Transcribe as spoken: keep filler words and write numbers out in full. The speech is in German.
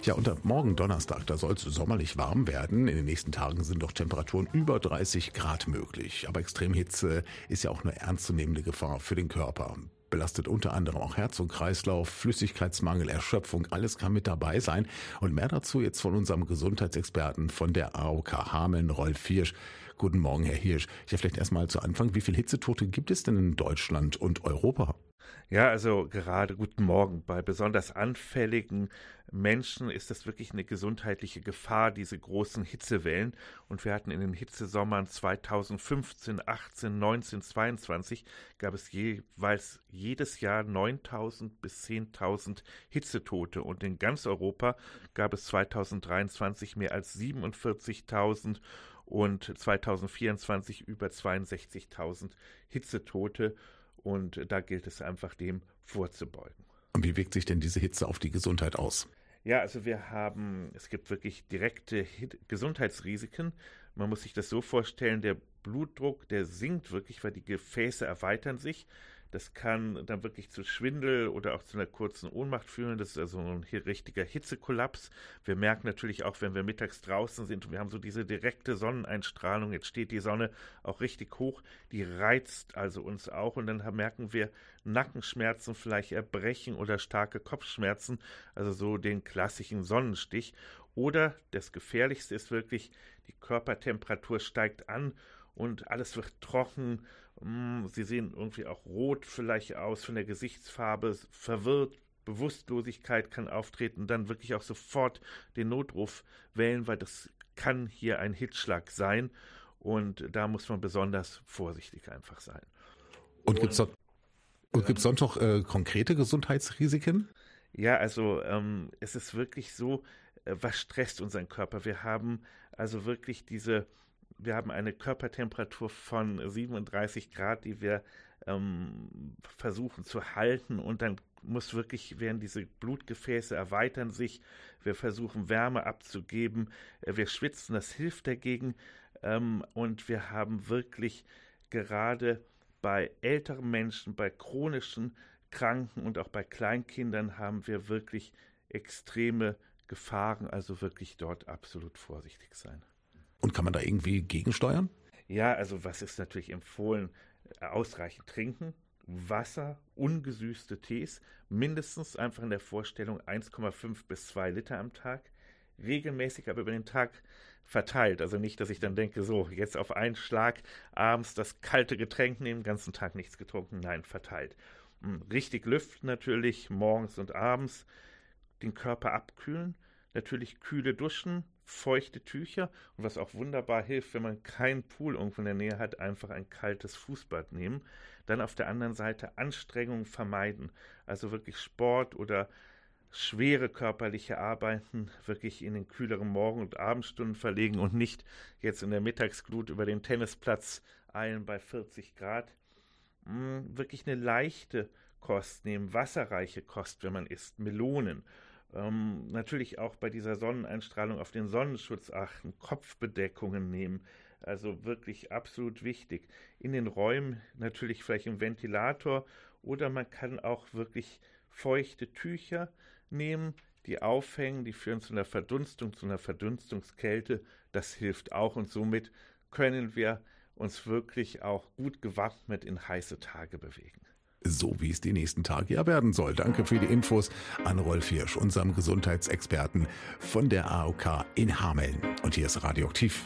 Ja, und ab morgen Donnerstag, da soll es sommerlich warm werden. In den nächsten Tagen sind doch Temperaturen über dreißig Grad möglich. Aber Extremhitze ist ja auch eine ernstzunehmende Gefahr für den Körper. Belastet unter anderem auch Herz und Kreislauf, Flüssigkeitsmangel, Erschöpfung, alles kann mit dabei sein. Und mehr dazu jetzt von unserem Gesundheitsexperten von der A O K Hameln, Rolf Hirsch. Guten Morgen, Herr Hirsch. Ja, vielleicht erstmal zu Anfang, wie viele Hitzetote gibt es denn in Deutschland und Europa? Ja, also gerade guten Morgen. Bei besonders anfälligen Menschen ist das wirklich eine gesundheitliche Gefahr, diese großen Hitzewellen. Und wir hatten in den Hitzesommern zweitausendfünfzehn, achtzehn, neunzehn, zweiundzwanzig gab es jeweils jedes Jahr neuntausend bis zehntausend Hitzetote. Und in ganz Europa gab es zweitausenddreiundzwanzig mehr als siebenundvierzigtausend und zweitausendvierundzwanzig über zweiundsechzigtausend Hitzetote. Und da gilt es einfach, dem vorzubeugen. Und wie wirkt sich denn diese Hitze auf die Gesundheit aus? Ja, also wir haben, es gibt wirklich direkte Hit- Gesundheitsrisiken. Man muss sich das so vorstellen, der Blutdruck, der sinkt wirklich, weil die Gefäße erweitern sich. Das kann dann wirklich zu Schwindel oder auch zu einer kurzen Ohnmacht führen. Das ist also ein richtiger Hitzekollaps. Wir merken natürlich auch, wenn wir mittags draußen sind und wir haben so diese direkte Sonneneinstrahlung, jetzt steht die Sonne auch richtig hoch, die reizt also uns auch und dann merken wir Nackenschmerzen, vielleicht Erbrechen oder starke Kopfschmerzen, also so den klassischen Sonnenstich. Oder das Gefährlichste ist wirklich, die Körpertemperatur steigt an und alles wird trocken. Sie sehen irgendwie auch rot vielleicht aus von der Gesichtsfarbe, verwirrt, Bewusstlosigkeit kann auftreten, dann wirklich auch sofort den Notruf wählen, weil das kann hier ein Hitzschlag sein und da muss man besonders vorsichtig einfach sein. Und gibt es sonst, ähm, sonst noch äh, konkrete Gesundheitsrisiken? Ja, also ähm, es ist wirklich so, äh, was stresst unseren Körper? Wir haben also wirklich diese Wir haben eine Körpertemperatur von siebenunddreißig Grad, die wir ähm, versuchen zu halten und dann muss wirklich, werden diese Blutgefäße erweitern sich, wir versuchen Wärme abzugeben, äh, wir schwitzen, das hilft dagegen ähm, und wir haben wirklich gerade bei älteren Menschen, bei chronischen Kranken und auch bei Kleinkindern haben wir wirklich extreme Gefahren, also wirklich dort absolut vorsichtig sein. Und kann man da irgendwie gegensteuern? Ja, also was ist natürlich empfohlen? Ausreichend trinken, Wasser, ungesüßte Tees, mindestens einfach in der Vorstellung eins Komma fünf bis zwei Liter am Tag, regelmäßig aber über den Tag verteilt. Also nicht, dass ich dann denke, so jetzt auf einen Schlag abends das kalte Getränk nehmen, den ganzen Tag nichts getrunken, nein, verteilt. Richtig lüften natürlich, morgens und abends, den Körper abkühlen, natürlich kühle Duschen, feuchte Tücher und was auch wunderbar hilft, wenn man keinen Pool irgendwo in der Nähe hat, einfach ein kaltes Fußbad nehmen. Dann auf der anderen Seite Anstrengungen vermeiden, also wirklich Sport oder schwere körperliche Arbeiten wirklich in den kühleren Morgen- und Abendstunden verlegen und nicht jetzt in der Mittagsglut über den Tennisplatz eilen bei vierzig Grad. Hm, wirklich eine leichte Kost nehmen, wasserreiche Kost, wenn man isst, Melonen. Ähm, natürlich auch bei dieser Sonneneinstrahlung auf den Sonnenschutz achten, Kopfbedeckungen nehmen, also wirklich absolut wichtig. In den Räumen natürlich vielleicht im Ventilator oder man kann auch wirklich feuchte Tücher nehmen, die aufhängen, die führen zu einer Verdunstung, zu einer Verdunstungskälte, das hilft auch und somit können wir uns wirklich auch gut gewappnet in heiße Tage bewegen. So wie es die nächsten Tage ja werden soll. Danke für die Infos an Rolf Hirsch, unserem Gesundheitsexperten von der A O K in Hameln. Und hier ist Radioaktiv.